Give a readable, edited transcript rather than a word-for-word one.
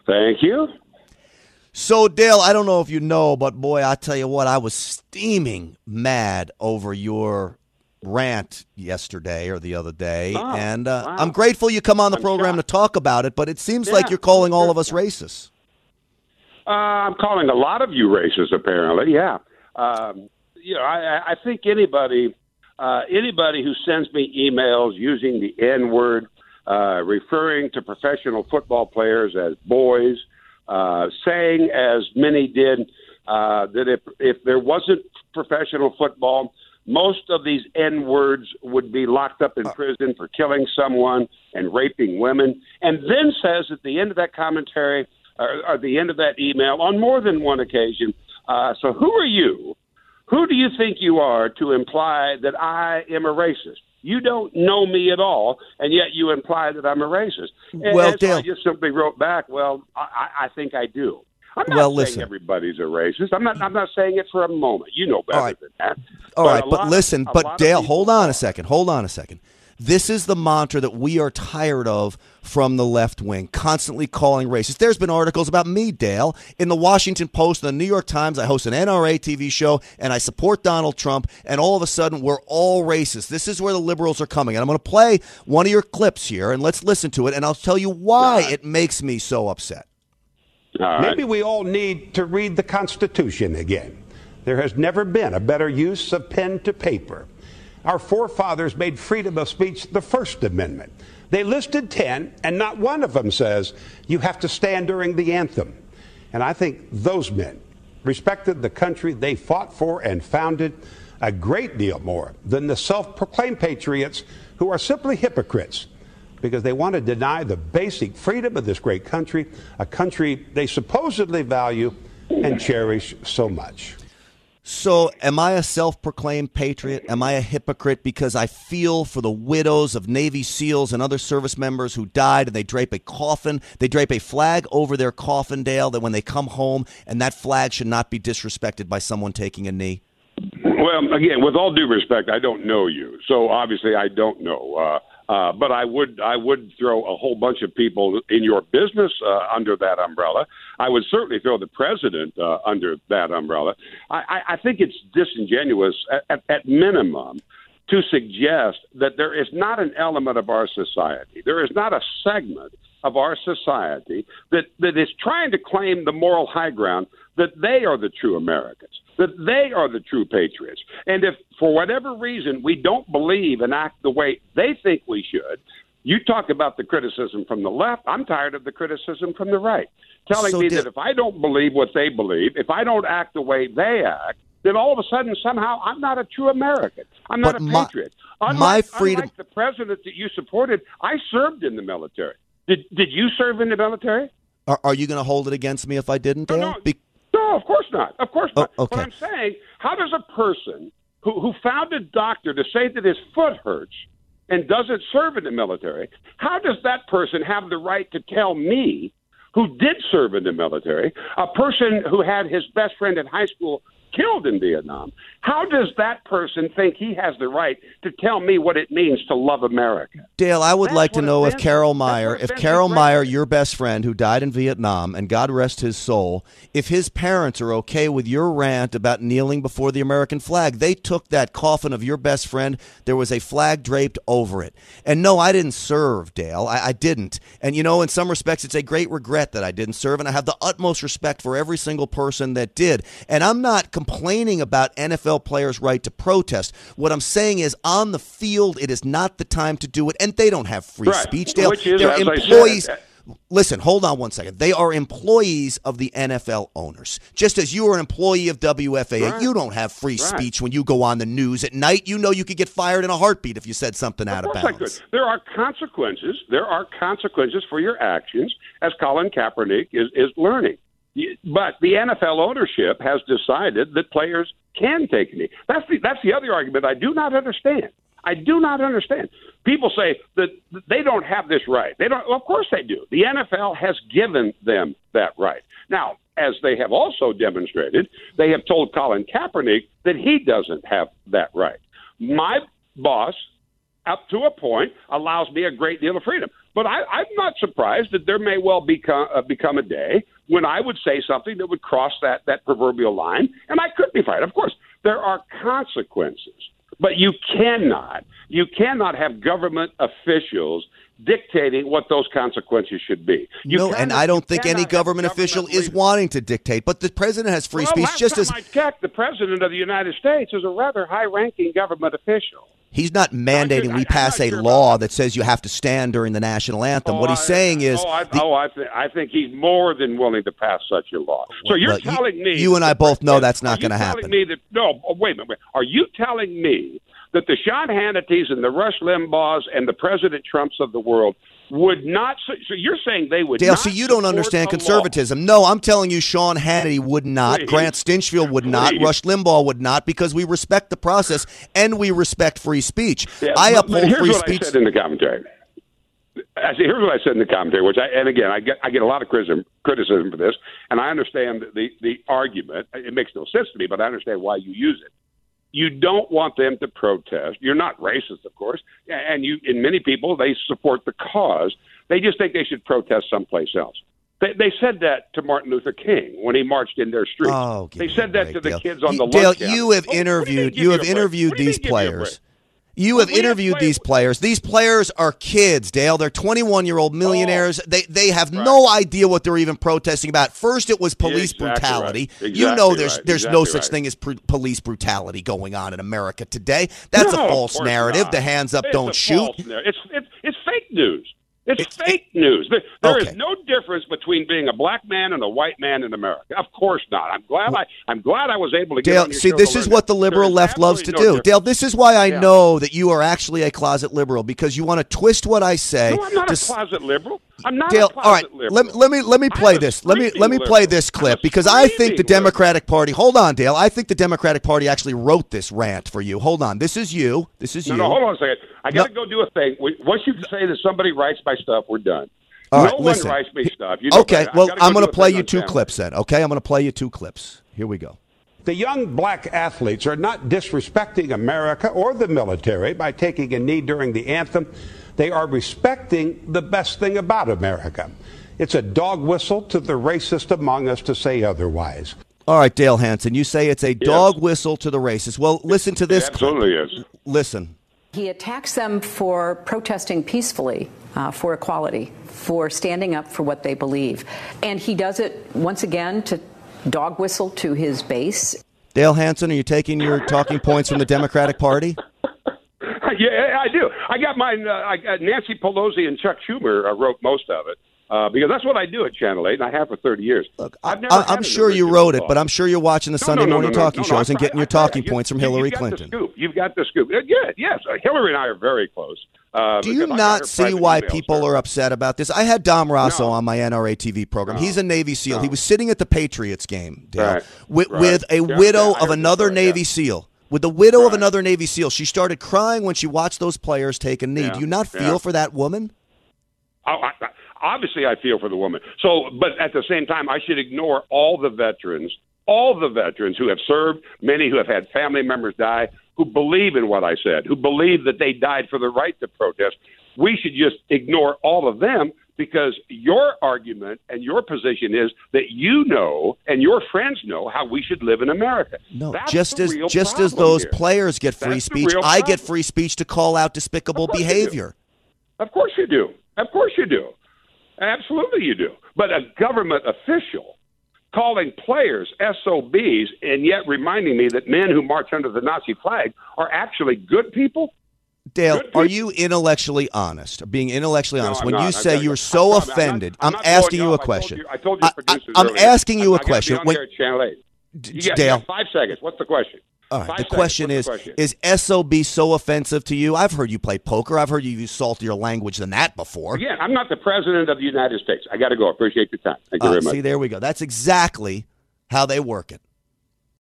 Thank you. So, Dale, I don't know if you know, but boy, I tell you what, I was steaming mad over your rant yesterday or the other day, and wow. I'm grateful you come on the program shocked. to talk about it, but it seems like you're calling all of us racist. I'm calling a lot of you racist, apparently. Yeah. I think anybody who sends me emails using the N-word, referring to professional football players as boys, saying, as many did, that if there wasn't professional football, most of these N-words would be locked up in prison for killing someone and raping women, and then says at the end of that commentary, or at the end of that email, on more than one occasion, so who are you? Who do you think you are to imply that I am a racist? You don't know me at all, and yet you imply that I'm a racist. And Dale, so I just simply wrote back, well, I think I do. I'm not saying everybody's a racist. I'm not saying it for a moment. You know better than that. All right, but Dale, hold on a second. This is the mantra that we are tired of from the left wing, constantly calling racist. There's been articles about me, Dale, in the Washington Post and the New York Times. I host an NRA TV show, and I support Donald Trump, and all of a sudden, we're all racist. This is where the liberals are coming. And I'm going to play one of your clips here, and let's listen to it, and I'll tell you why it makes me so upset. Maybe we all need to read the Constitution again. There has never been a better use of pen to paper. Our forefathers made freedom of speech the First Amendment. They listed 10, and not one of them says you have to stand during the anthem. And I think those men respected the country they fought for and founded a great deal more than the self-proclaimed patriots who are simply hypocrites because they want to deny the basic freedom of this great country, a country they supposedly value and cherish so much. So am I a self-proclaimed patriot? Am I a hypocrite because I feel for the widows of Navy SEALs and other service members who died, and they drape a flag over their coffin, Dale, that when they come home, and that flag should not be disrespected by someone taking a knee? Well, again, with all due respect, I don't know you, so obviously I don't know. But I would throw a whole bunch of people in your business under that umbrella. I would certainly throw the president under that umbrella. I think it's disingenuous at minimum to suggest that there is not an element of our society, there is not a segment of our society that is trying to claim the moral high ground that they are the true Americans, that they are the true patriots. And if, for whatever reason, we don't believe and act the way they think we should, you talk about the criticism from the left. I'm tired of the criticism from the right, telling me that if I don't believe what they believe, if I don't act the way they act, then all of a sudden, somehow, I'm not a true American. I'm not a patriot. Unlike the president that you supported, I served in the military. Did you serve in the military? Are you going to hold it against me if I didn't, Dale? No, of course not. Of course not. Okay. But I'm saying, how does a person who found a doctor to say that his foot hurts and doesn't serve in the military, how does that person have the right to tell me, who did serve in the military, a person who had his best friend in high school killed in Vietnam, how does that person think he has the right to tell me what it means to love America? Dale, I would like to know if Carol Meyer, your best friend who died in Vietnam, and God rest his soul, if his parents are okay with your rant about kneeling before the American flag. They took that coffin of your best friend. There was a flag draped over it. And no, I didn't serve, Dale. I didn't. And, in some respects, it's a great regret that I didn't serve, and I have the utmost respect for every single person that did. And I'm not complaining about NFL players' right to protest. What I'm saying is, on the field, it is not the time to do it, and they don't have free speech, Dale. They're employees. Listen, hold on one second. They are employees of the NFL owners. Just as you are an employee of WFAA, you don't have free speech when you go on the news at night. You know you could get fired in a heartbeat if you said something out of bounds. There are consequences. There are consequences for your actions, as Colin Kaepernick is learning. But the NFL ownership has decided that players can take a knee. That's the other argument I do not understand. I do not understand. People say that they don't have this right. They don't. Well, of course they do. The NFL has given them that right. Now, as they have also demonstrated, they have told Colin Kaepernick that he doesn't have that right. My boss, up to a point, allows me a great deal of freedom. But I'm not surprised that there may well become a day when I would say something that would cross that proverbial line, and I could be fired. Of course, there are consequences, but you cannot have government officials dictating what those consequences should be. And I don't think any government official is wanting to dictate, but the president has free speech just as... I checked, the president of the United States is a rather high-ranking government official. He's not mandating we pass a law that says you have to stand during the national anthem. What he's saying is... I think he's more than willing to pass such a law. So you're telling me... You and I both know that's not going to happen. Wait a minute. Are you telling me that the Sean Hannity's and the Rush Limbaughs and the President Trumps of the world would not... So you're saying they would Dale, not... so you don't understand conservatism. No, I'm telling you Sean Hannity would not, Please. Grant Stinchfield would not, Rush Limbaugh would not, because we respect the process and we respect free speech. I uphold free speech. I said in the commentary. Here's what I said in the commentary, which I get a lot of criticism for this, and I understand the argument. It makes no sense to me, but I understand why you use it. You don't want them to protest. You're not racist, of course, and many people, they support the cause. They just think they should protest someplace else. They said that to Martin Luther King when he marched in their streets. Oh, they said that to the kids on the Dale, lunch you have interviewed these players. You have interviewed these players. These players are kids, Dale. They're 21-year-old millionaires. They have no idea what they're even protesting about. First, it was police brutality. Right. You know there's no such thing as police brutality going on in America today. That's a false narrative. The hands up, don't shoot. It's fake news. It's fake news. There is no difference between being a black man and a white man in America. Of course not. I'm glad I was able to get Dale, on your see, show this is what the liberal left loves to do. Dale, this is why I know that you are actually a closet liberal, because you want to twist what I say. No, I'm not a closet liberal. I'm not Dale, a closet liberal. Let me play this. Let me play this clip, because I think the Democratic Party. Hold on, Dale. I think the Democratic Party actually wrote this rant for you. Hold on. This is you. No, hold on a second. I got to go do a thing. Once you say that somebody writes my stuff, we're done. All right, no listen. one writes me stuff. Okay, well, I'm going to play you two clips then. Okay, I'm going to play you two clips. Here we go. The young black athletes are not disrespecting America or the military by taking a knee during the anthem. They are respecting the best thing about America. It's a dog whistle to the racist among us to say otherwise. All right, Dale Hansen, you say it's a dog whistle to the racist. Well, listen to this. It absolutely is. Listen. He attacks them for protesting peacefully for equality, for standing up for what they believe. And he does it, once again, to dog whistle to his base. Dale Hansen, are you taking your talking points from the Democratic Party? Yeah, I do. I got mine. Nancy Pelosi and Chuck Schumer wrote most of it. Because that's what I do at Channel 8, and I have for 30 years. Look, I'm sure you wrote it, but I'm sure you're watching the Sunday morning talking shows and getting your talking points from Hillary Clinton. You've got the scoop. Yes. Hillary and I are very close. Do you not see why people are upset about this? I had Dom Rosso on my NRA TV program. He's a Navy SEAL. He was sitting at the Patriots game, Dale, with a widow of another Navy SEAL. With the widow of another Navy SEAL. She started crying when she watched those players take a knee. Do you not feel for that woman? Obviously, I feel for the woman. So, but at the same time, I should ignore all the veterans who have served, many who have had family members die, who believe in what I said, who believe that they died for the right to protest. We should just ignore all of them, because your argument and your position is that you know and your friends know how we should live in America. No, that's just as those players get free speech, I get free speech to call out despicable behavior. Of course you do. Of course you do. Absolutely you do. But a government official calling players SOBs and yet reminding me that men who march under the Nazi flag are actually good people? Dale, are you intellectually honest? Being intellectually honest, when you say you're so offended, I'm asking you a question. I told you I'm asking you a question. Dale, 5 seconds. What's the question? All right. The question is SOB so offensive to you? I've heard you play poker. I've heard you use saltier language than that before. Again, I'm not the president of the United States. I got to go. Appreciate your time. Thank you very much. See, there we go. That's exactly how they work it.